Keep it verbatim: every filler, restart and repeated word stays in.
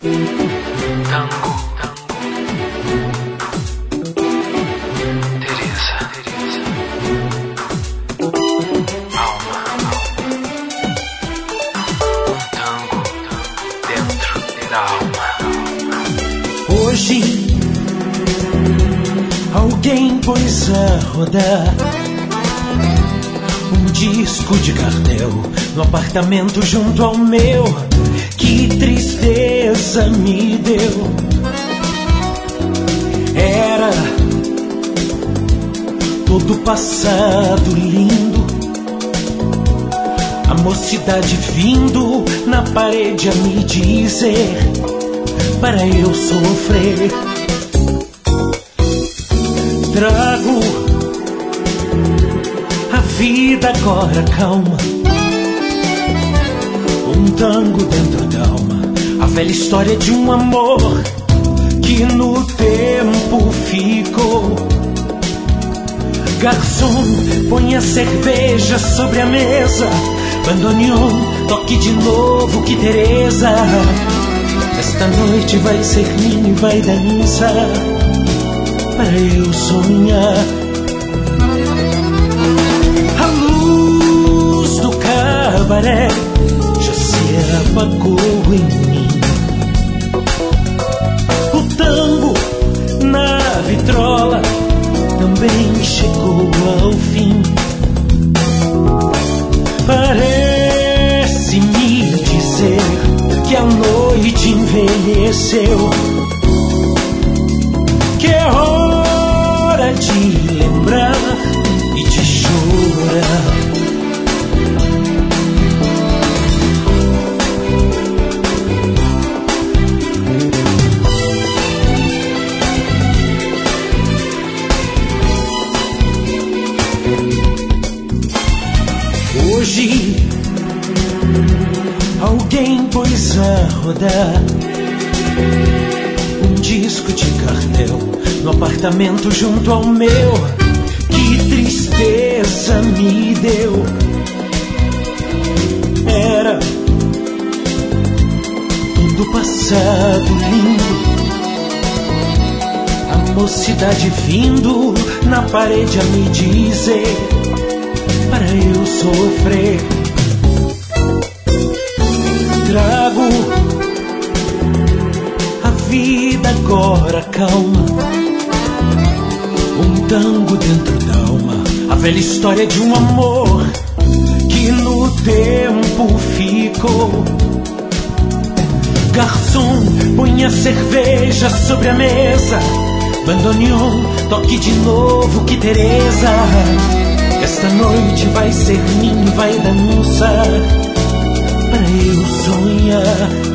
Tango, tango. Teresa, Teresa. Alma, alma. Um tango, tango dentro da alma. Hoje alguém pôs a rodar um disco de cartel no apartamento junto ao meu. Que tristeza me deu. Era todo passado lindo, a mocidade vindo na parede a me dizer para eu sofrer. Trago a vida agora calma, um tango dentro da alma, a velha história de um amor que no tempo ficou. Garçom, põe a cerveja sobre a mesa, bandoneon, toque de novo que Teresa. Esta noite vai ser minha e vai dançar para eu sonhar. A luz do cabaré já se apagou em mim. O tango na vitrola também chegou ao fim. Parece-me dizer que a noite envelheceu, que é hora de lembrar e de chorar. Hoje alguém pôs a rodar um disco de cartel no apartamento junto ao meu. Que tristeza me deu. Era tudo passado lindo, a mocidade vindo na parede a me dizer para eu sofrer. Trago a vida agora calma, um tango dentro da alma, a velha história de um amor que no tempo ficou. Garçom, põe a cerveja sobre a mesa, bandoneon, toque de novo que Teresa. Esta noite vai ser minha e vai dançar para eu sonhar.